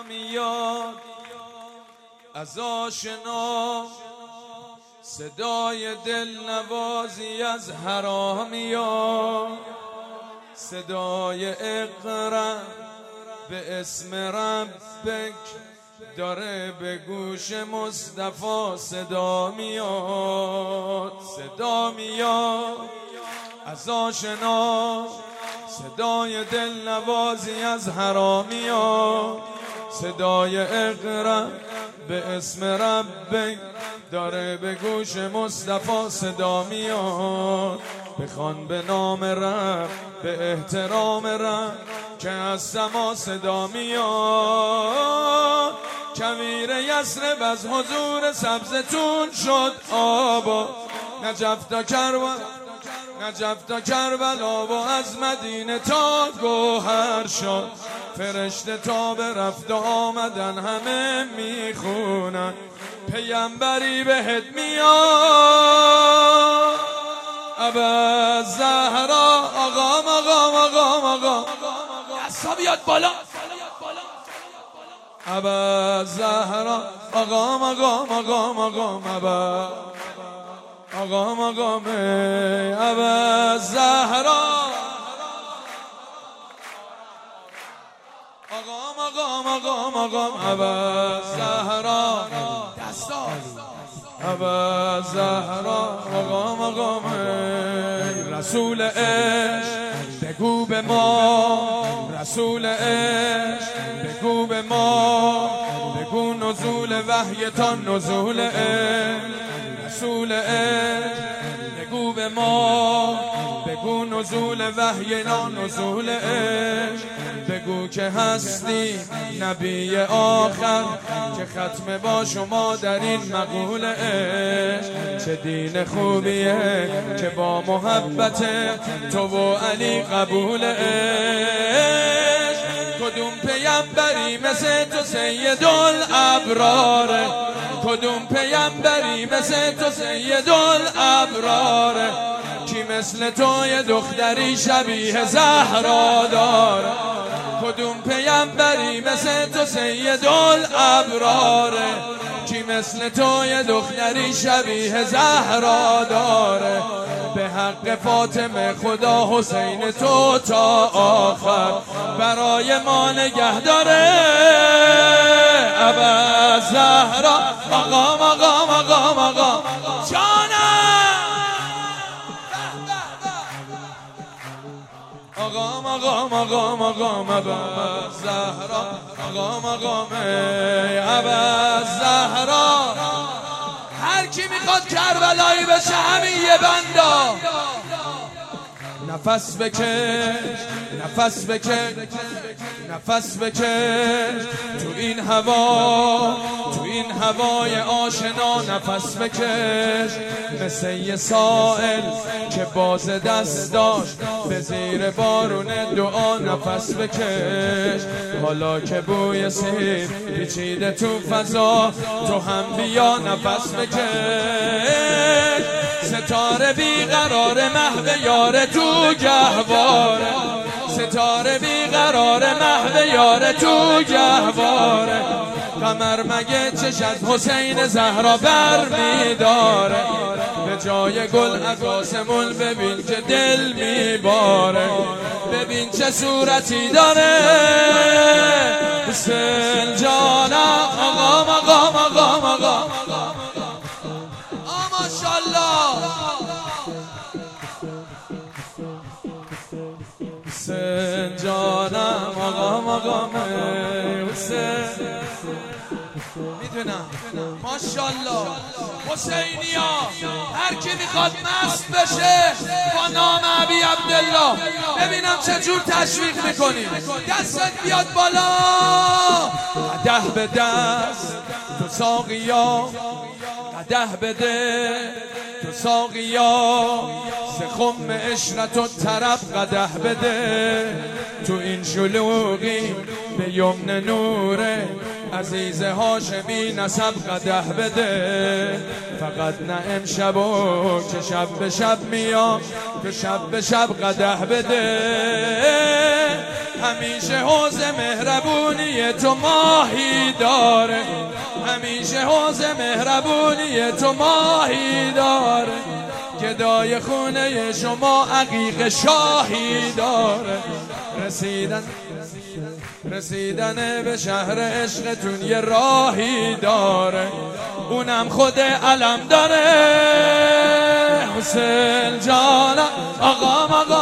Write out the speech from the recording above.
میاد از آشنا، صدای دلنوازی از حرامیان، صدای اقرا به اسم ربک داره به گوش مصطفی صدا میاد، صدا میاد از آشنا، صدای دلنوازی از حرامیان، صدای اقرا به اسم ربک داره به گوش مصطفی صدا میاد. بخوان به نام رب، به احترام رب که از سما صدا میاد. کویر یثرب از حضور سبزتون شد آبا، نجف تا کربلا و از مدینه تا گوهر شد. فرشته تا به رفت و آمدن همه میخونن، پیامبری بهت میاد. ابا زهرا آقا دستا بیاد بالا. ابا زهرا آقا ابا زهرا ابا زهرا دستا ابا زهرا رسول عشق بگو به ما، رسول عشق بگو به ما، بگو نزول وحی تا نزول عشق، رسول عشق بگو به ما، بگو نزول وحی تا نزول عشق، بگو که هستی نبی آخر که ختم با شما در این مقول عشق. چه دین خوبیه که با محبت تو و علی قبول عشق. کدوم پیامبری مثل تو سید الابراره، کدوم پیامبری مثل تو سید الابراره، کی مثل تو یه دختری شبیه زهرا داره. کدوم پیامبری مثل تو سید الابراره، کی مثل تو یه دختری شبیه زهرا داره. به حق فاطمه خدا حسین تو تا آخر برای ما نگه داره. ابا زهرا آقا جانم، ابا زهرا ابا زهرا. هر کی میخواد کربلایی بشه همین یه بندا نفس بکش، نفس بکش، نفس بکش تو این هوا، تو این هوای آشنا نفس بکش. مثل یه سائل که باز دست داشت به زیر بارون دعا نفس بکش. حالا که بوی سیر پیچیده تو فضا تو هم بیا نفس بکش. ستاره بیقرار محو یار تو گهواره، ستاره بیقرار محو یار تو گهواره. قمر مگه چش از حسین زهرا بر میداره، به جای گل از آسمون ببین که دل میباره. ببین چه صورتی داره حسین جانم. آقا ماشاءالله حسین جانم. آقا حسین میدونم ماشاءالله حسینیا. هر کی میخواد مست بشه با نام ابی عبدالله ببینم چجور تشویق میکنی. دستت بیاد بالا. قدح به دست تو ساقیا، قدح بده تو ساقیا، خم عشرت و طرب قدح بده. تو این شلوغی به یمن نوره عزیز هاشمی نسب قدح بده. فقط نه امشب و که شب به شب میام، که شب به شب قدح بده. همیشه حوض مهربونی تو ماهی داره، همیشه حوض مهربونی تو ماهی داره، گدای خونه شما عقیق شاهی داره. رسیدن به شهر عشقتون یه راهی داره، اونم خود علم داره. حسین جانم آقام